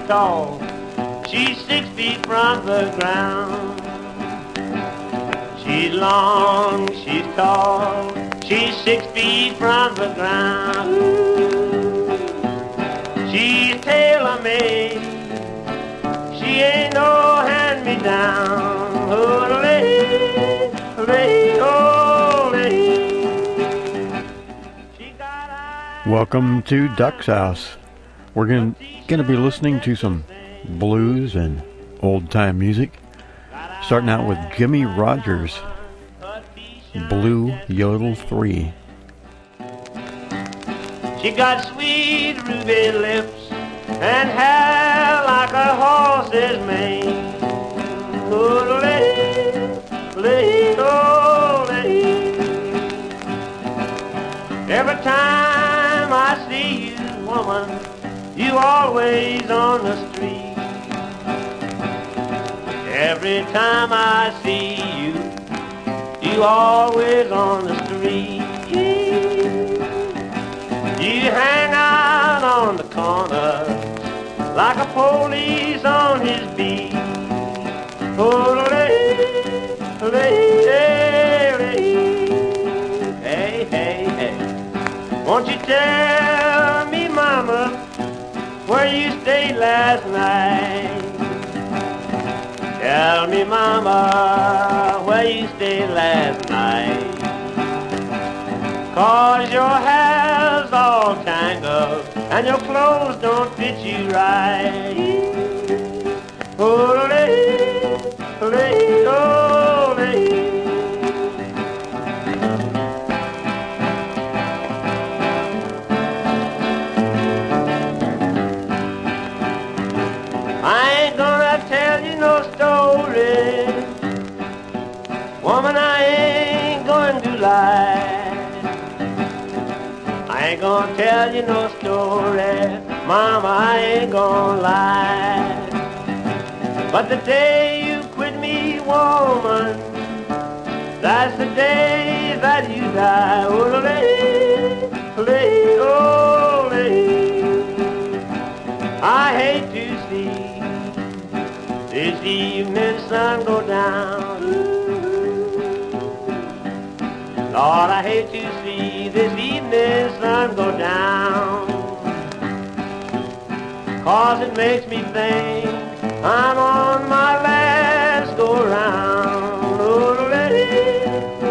tall. She's 6 feet from the ground. She's long, she's tall. She's 6 feet from the ground. She's tailor-made. She ain't no hand-me-down. Oh, lady, lady, oh, lady. She got eyes. Welcome to Duck's House. We're going to be listening to some blues and old-time music. Starting out with Jimmie Rodgers, Blue Yodel 3. She got sweet ruby lips and hair like a horse's mane. Oh, lady, lady, oh, lady. Every time I see you, woman, you always on the street. Every time I see you, you always on the street. You hang out on the corner like a police on his beat. Oh, lady, lady, lady. Hey, hey, hey. Won't you tell me, mama, where you stayed last night? Tell me, mama, where you stayed last night. 'Cause your hair's all tangled and your clothes don't fit you right. Oh, lady, lady, oh, lady. I ain't gonna tell you no story, woman, I ain't going to lie. I ain't gonna tell you no story, mama, I ain't gonna lie. But the day you quit me, woman, that's the day that you die. Oh, lady, lady, oh, lady. I hate to see this evening sun go down. Lord, I hate to see this evening sun go down. 'Cause it makes me think I'm on my last go round. Oh, lady,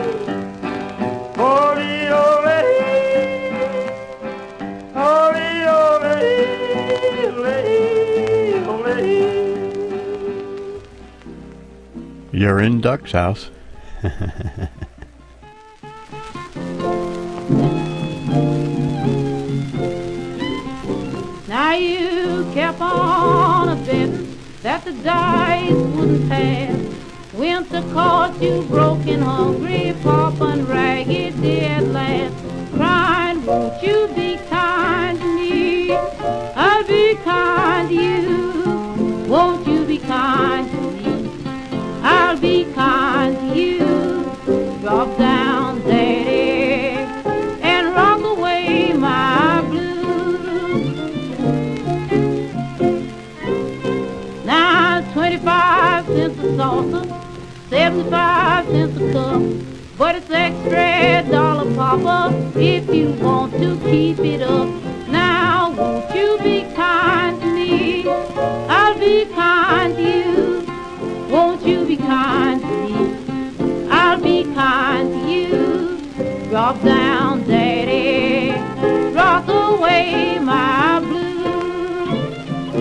oh, lady, oh, lady, oh, lady, oh, lady, lady, oh, lady. You're in Duck's House. Now you kept on a betting that the dice wouldn't pass. Winter caught you broken, hungry, pop and ragged at last. Crying, won't you be kind to me? I'll be kind to you. Won't you be kind to me? I'll be kind to you. Drop down, daddy, and rock away my blues. Now 25 cents a saucer, 75 cents a cup, but it's extra dollar, Papa, if you want to keep it up. Now won't you be kind to me? I'll be kind to you. Won't you be kind to me? I'll be kind to you. Drop down, daddy, rock away my blues.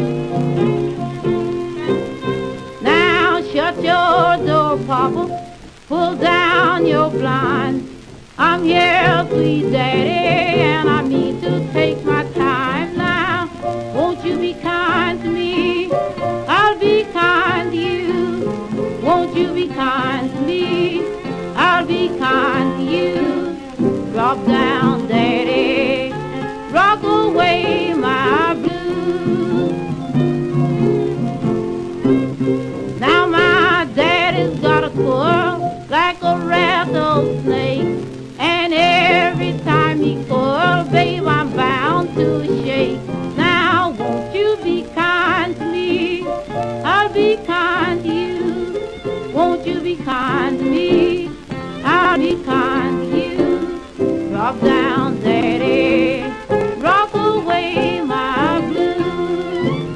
Now shut your door, Papa, pull down your blinds. I'm here, sweet daddy, and I mean to take my time now. Won't you be kind to me? I'll be kind to you. Won't you be kind to me? I'll be kind to you. Drop down, daddy, rock away my blues. Now my daddy's got a coil like a rattlesnake, and every time he coils, babe, I'm bound to shake. Now won't you be kind to me? kind to me, I'll be kind to you. Drop down, Daddy, rock away my blues.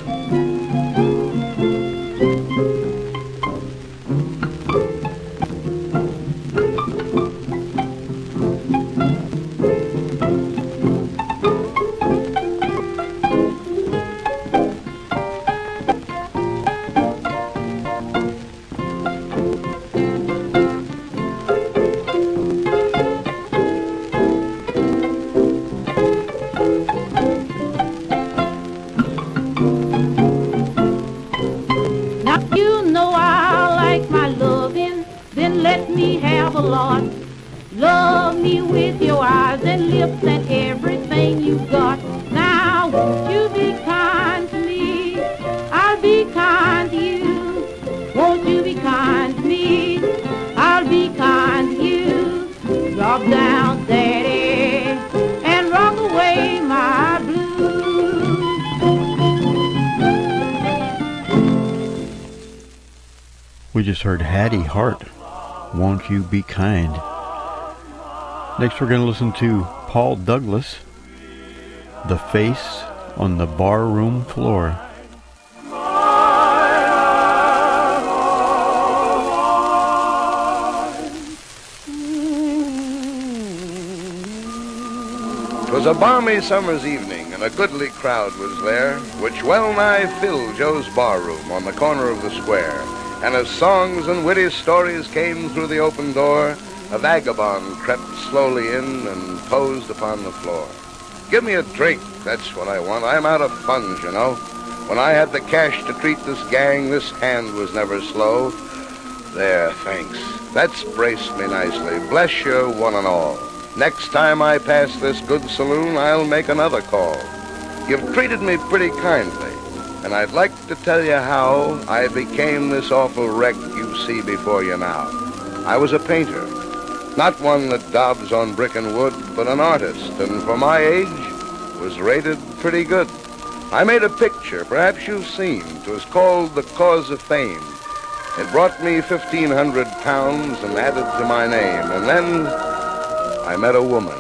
Now you know I like my loving, then let me have a lot. Love me with your eyes and lips and everything you got. Now won't you be kind to me? I'll be kind to you. Won't you be kind to me? I'll be kind to you. Drop down, Daddy, and rock away my blues. We just heard Hattie Hart, Won't You Be Kind. Next we're going to listen to Paul Douglas, The Face on the Barroom Floor. 'Twas a balmy summer's evening, and a goodly crowd was there, which well nigh filled Joe's barroom on the corner of the square. And as songs and witty stories came through the open door, a vagabond crept slowly in and posed upon the floor. Give me a drink, that's what I want. I'm out of funds, you know. When I had the cash to treat this gang, this hand was never slow. There, thanks. That's braced me nicely. Bless you, one and all. Next time I pass this good saloon, I'll make another call. You've treated me pretty kindly, and I'd like to tell you how I became this awful wreck you see before you now. I was a painter, not one that daubs on brick and wood, but an artist, and for my age, was rated pretty good. I made a picture, perhaps you've seen. It was called The Cause of Fame. It brought me 1,500 pounds and added to my name, and then I met a woman.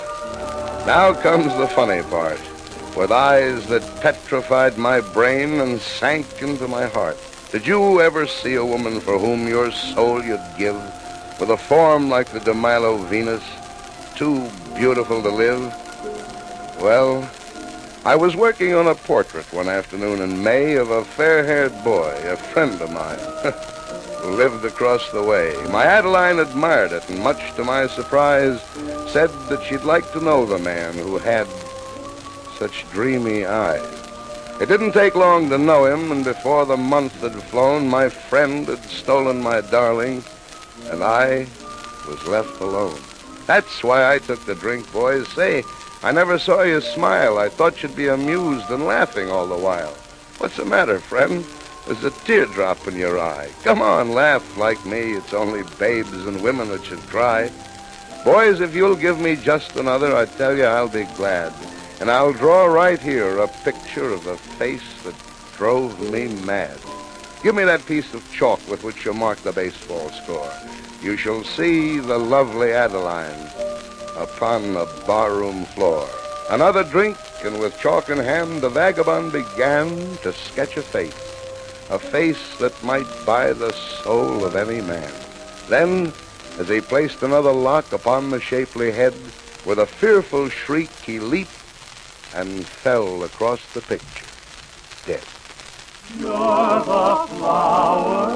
Now comes the funny part. With eyes that petrified my brain and sank into my heart. Did you ever see a woman for whom your soul you'd give, with a form like the de Milo Venus, too beautiful to live? Well, I was working on a portrait one afternoon in May of a fair-haired boy, a friend of mine, who lived across the way. My Adeline admired it, and much to my surprise, said that she'd like to know the man who had such dreamy eyes. It didn't take long to know him, and before the month had flown, my friend had stolen my darling, and I was left alone. That's why I took the drink, boys. Say, I never saw you smile. I thought you'd be amused and laughing all the while. What's the matter, friend? There's a teardrop in your eye. Come on, laugh like me. It's only babes and women that should cry. Boys, if you'll give me just another, I tell you I'll be glad. And I'll draw right here a picture of the face that drove me mad. Give me that piece of chalk with which you mark the baseball score. You shall see the lovely Adeline upon the barroom floor. Another drink, and with chalk in hand, the vagabond began to sketch a face that might buy the soul of any man. Then, as he placed another lock upon the shapely head, with a fearful shriek he leaped and fell across the picture, dead. You're the flower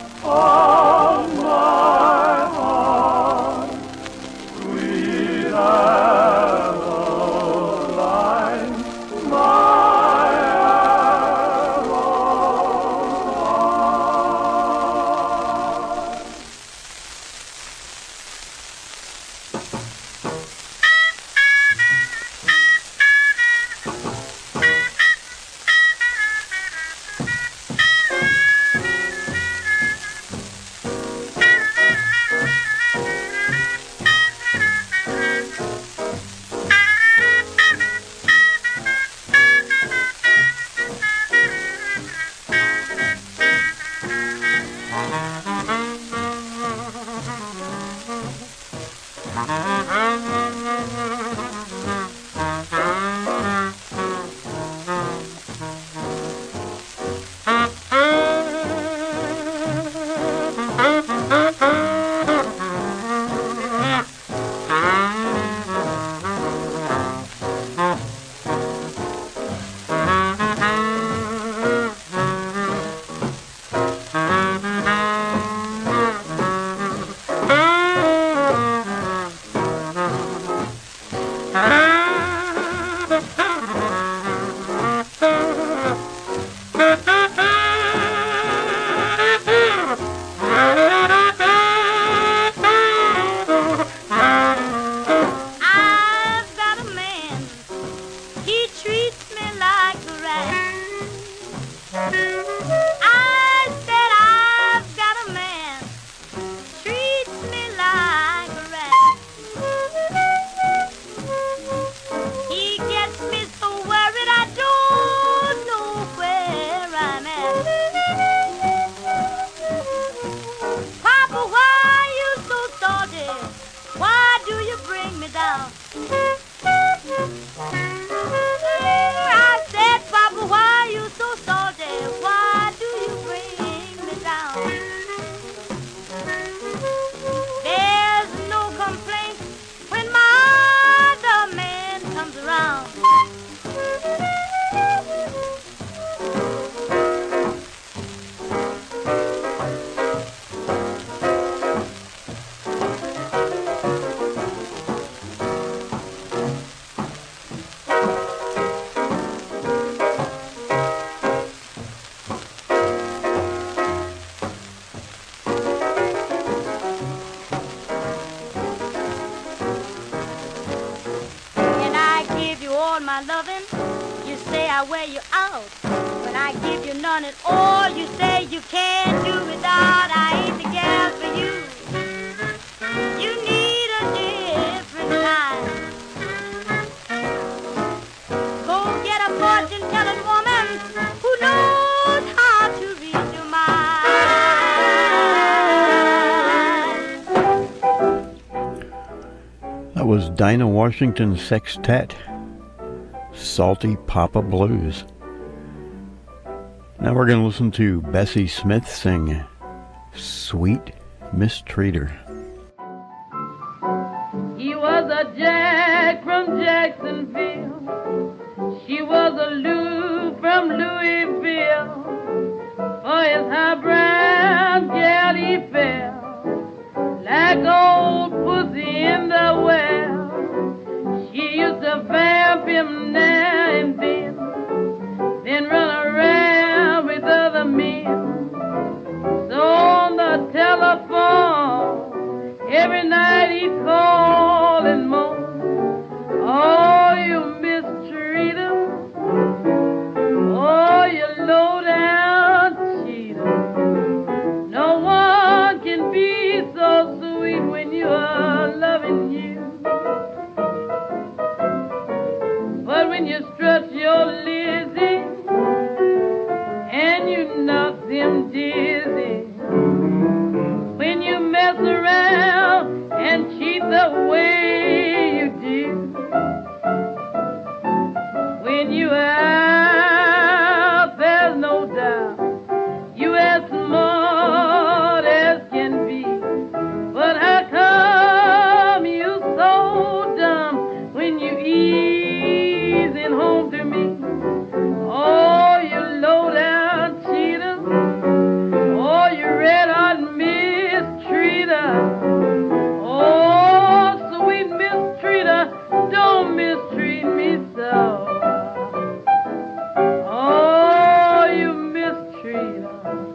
of my heart, sweet Adeline, my I've got a man, he treats me like a rat. I said I've got a man, treats me like a rat. He gets me so worried I don't know where I'm at. Papa, why you so salty? Why do you bring me down? I said, Papa, why you so salty? Why do you bring me down? There's no complaint when my other man comes around. And I give you all my loving, you say I wear you out. When I give you none at all, you say you can't do without. I ain't the gal for you. You need a different kind. Go get a fortune-telling woman who knows how to read your mind. That was Dinah Washington Sextet, Salty Papa Blues. Now we're going to listen to Bessie Smith sing Sweet Mistreater. He was a Jack from Jacksonville. She was a Lou from Louisville. For his high brown gal he fell like old pussy in the well. She used to vamp him now and then run around with other men. So on the telephone, every night he'd call and moan, oh, you mistreater, oh, you low-down cheater. No one can be so sweet when you are loving you. But when you strut your Lizzie and you knock them dizzy, when you mess around and cheat the way you do, when you out, there's no doubt you as smart as can be. But how come you so dumb when you easing home to me? Oh, you low-down cheater, oh, you red-hot mistreater, oh, sweet mistreater, don't mistreat me so. Oh, you mistreater,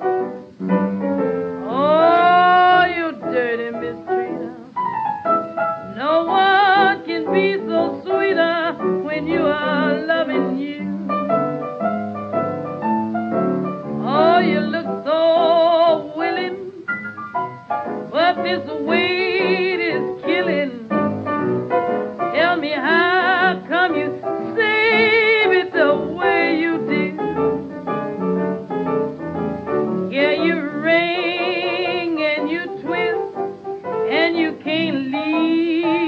oh, you dirty mistreater. No one can be so sweeter when you are loving you. Oh, you look so willing, but this weight is killing. Tell me how come you save it the way you do? Yeah, you ring and you twist and you can't leave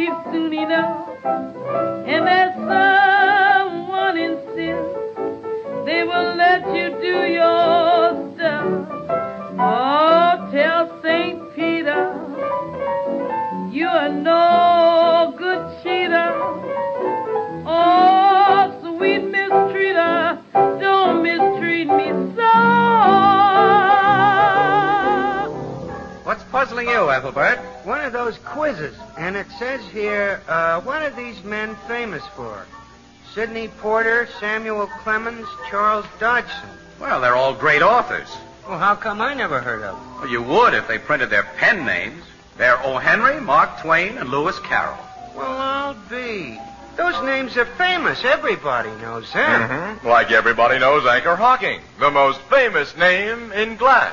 What's puzzling you, Ethelbert? One of those quizzes, and it says here, what are these men famous for? Sidney Porter, Samuel Clemens, Charles Dodgson. Well, they're all great authors. Well, how come I never heard of them? Well, you would if they printed their pen names. They're O. Henry, Mark Twain, and Lewis Carroll. Well, I'll be. Those names are famous. Everybody knows them. Mm-hmm. Like everybody knows Anchor Hocking, the most famous name in glass.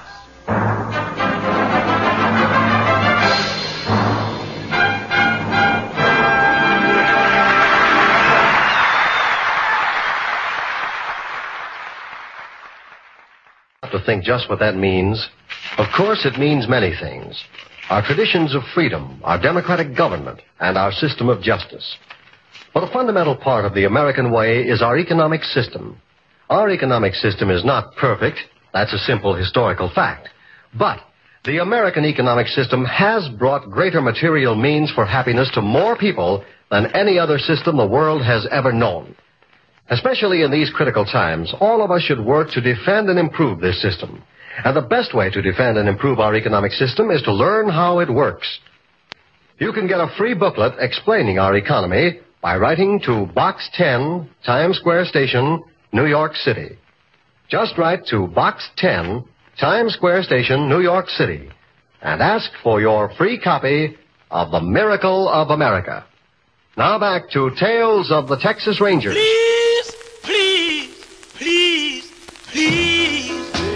To think just what that means. Of course, it means many things. Our traditions of freedom, our democratic government, and our system of justice. But a fundamental part of the American way is our economic system. Our economic system is not perfect. That's a simple historical fact. But the American economic system has brought greater material means for happiness to more people than any other system the world has ever known. Especially in these critical times, all of us should work to defend and improve this system. And the best way to defend and improve our economic system is to learn how it works. You can get a free booklet explaining our economy by writing to Box 10, Times Square Station, New York City. Just write to Box 10, Times Square Station, New York City, and ask for your free copy of The Miracle of America. Now back to Tales of the Texas Rangers. Please, please, please, please.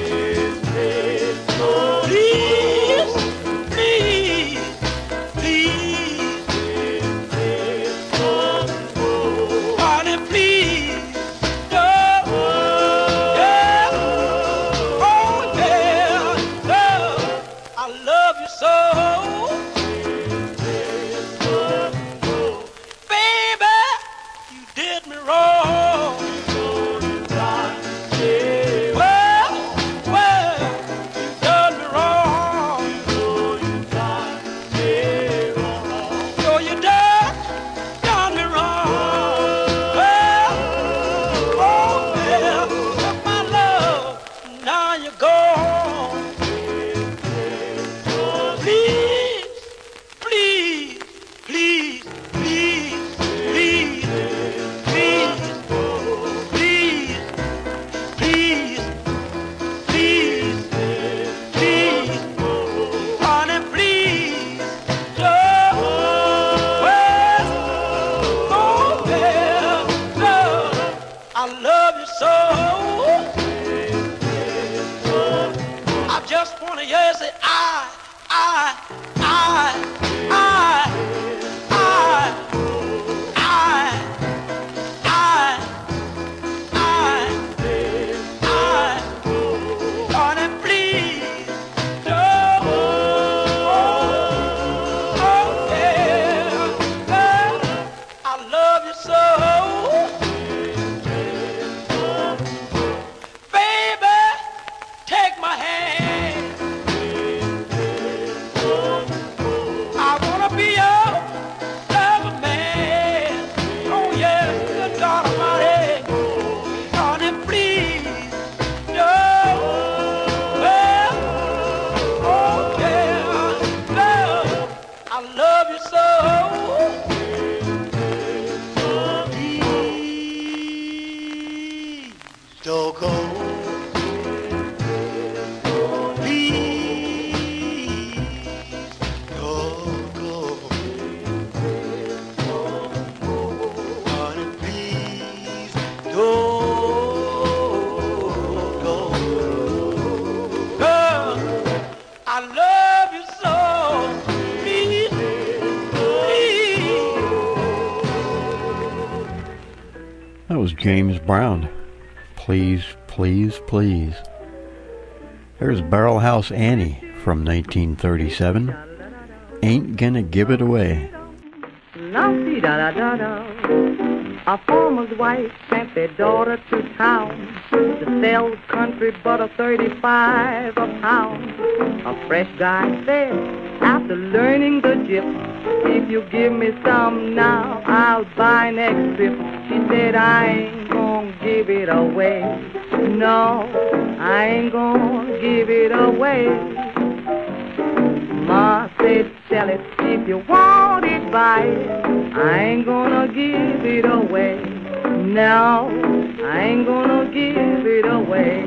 James Brown. Please, please, please. There's Barrel House Annie from 1937. Ain't Gonna Give It Away. A farmer's wife sent their daughter to town to sell country butter 35 a pound. A fresh guy said, after learning the gist, if you give me some now, I'll buy next trip. She said, I ain't gonna give it away. No, I ain't gonna give it away. sell it. If you want it, buy it. I ain't gonna give it away. No, I ain't gonna give it away.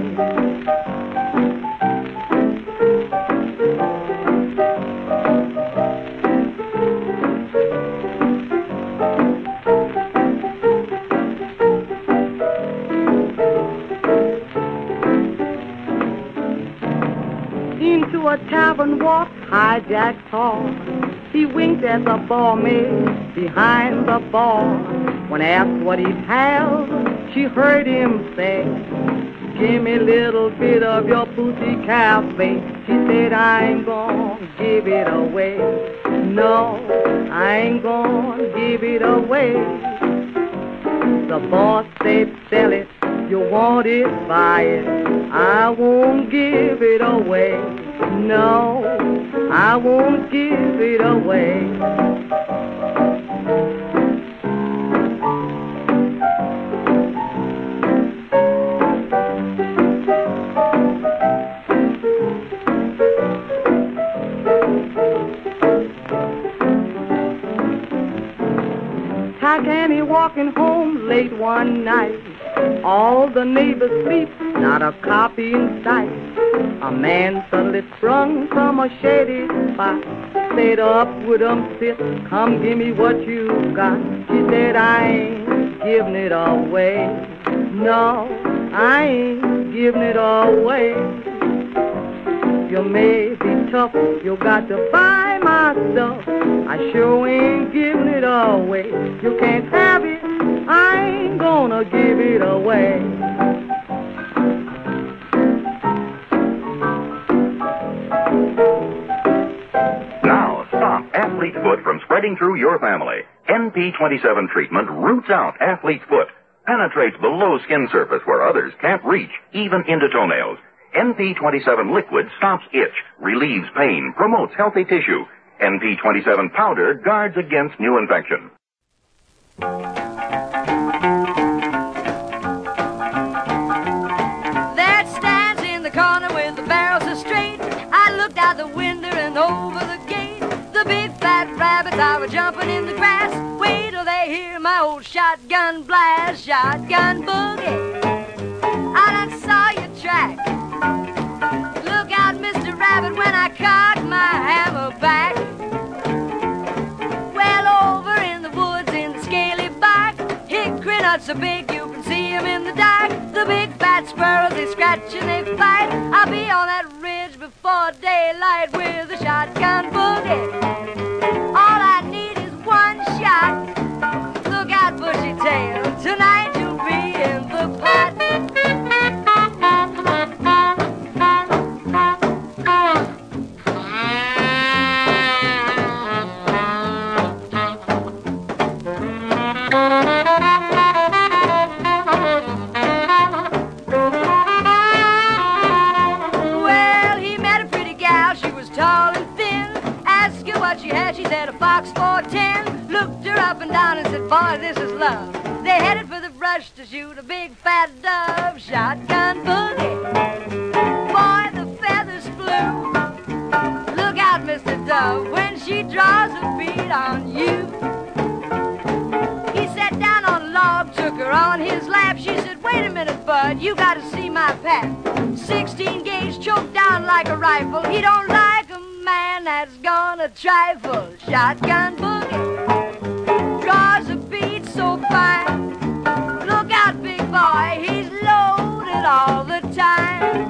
Into a tavern walked High Jack Tall. He winked at the barmaid behind the bar. When asked what he'd have, she heard him say, "Give me a little bit of your pussy cafe." She said, "I ain't gonna give it away. No, I ain't gonna give it away." The boss said, "Sell it. You want it, buy it. I won't give it away. No, I won't give it away." Tackany walking home late one night. All the neighbors sleep, not a copy in sight. A man suddenly sprung from a shady spot. Said, "Up with 'em, sis, come give me what you got." She said, "I ain't giving it away. No, I ain't giving it away. You may be tough, you got to buy my stuff. I sure ain't giving it away. You can't have it, I ain't gonna give it away." Now stop athlete's foot from spreading through your family. NP27 treatment roots out athlete's foot, penetrates below skin surface where others can't reach, even into toenails. NP27 liquid stops itch, relieves pain, promotes healthy tissue. NP27 powder guards against new infection. That stands in the corner with the barrels are straight. I looked out the window and over the gate. The big fat rabbits are jumping in the grass. Wait till they hear my old shotgun blast. Shotgun boogie, I done saw your track. Look out, Mr. Rabbit, when I cock my hammer back. Well, over in the woods in the scaly bark, hickory nuts so big you can see them in the dark. The big fat squirrels, they scratch and they fight. I'll be on that ridge before daylight with a shotgun boogie. All I need is one shot. Look out, bushy tail, tonight you'll be in the pot. She said a fox 410. Looked her up and down and said, "Boy, this is love." They headed for the brush to shoot a big fat dove. Shotgun boogie, boy, the feathers flew. Look out, Mr. Dove, when she draws a bead on you. He sat down on a log, took her on his lap. She said, "Wait a minute, bud, you gotta see my pap. 16 gauge choked down like a rifle. He don't like a man that's gonna trifle." Shotgun boogie draws a bead so fine. Look out, big boy, he's loaded all the time.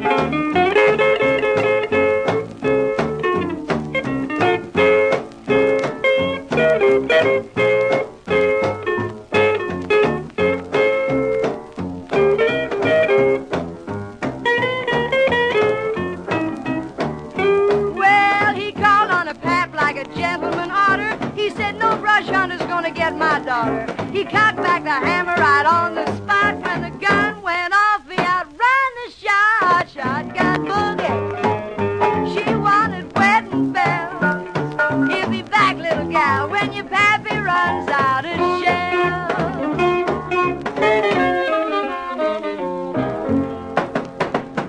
Get my daughter. He cocked back the hammer right on the spot. When the gun went off, he outrun the shot. Shotgun boogie, she wanted wedding bells. He'll be back, little gal, when your pappy runs out of shells.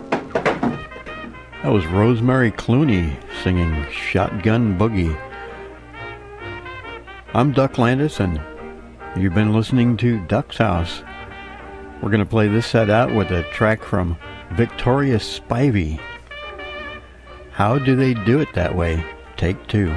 That was Rosemary Clooney singing Shotgun Boogie. I'm Duck Landis, and you've been listening to Duck's House. We're going to play this set out with a track from Victoria Spivey. How Do They Do It That Way? Take 2.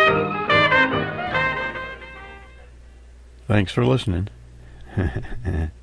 Thanks for listening.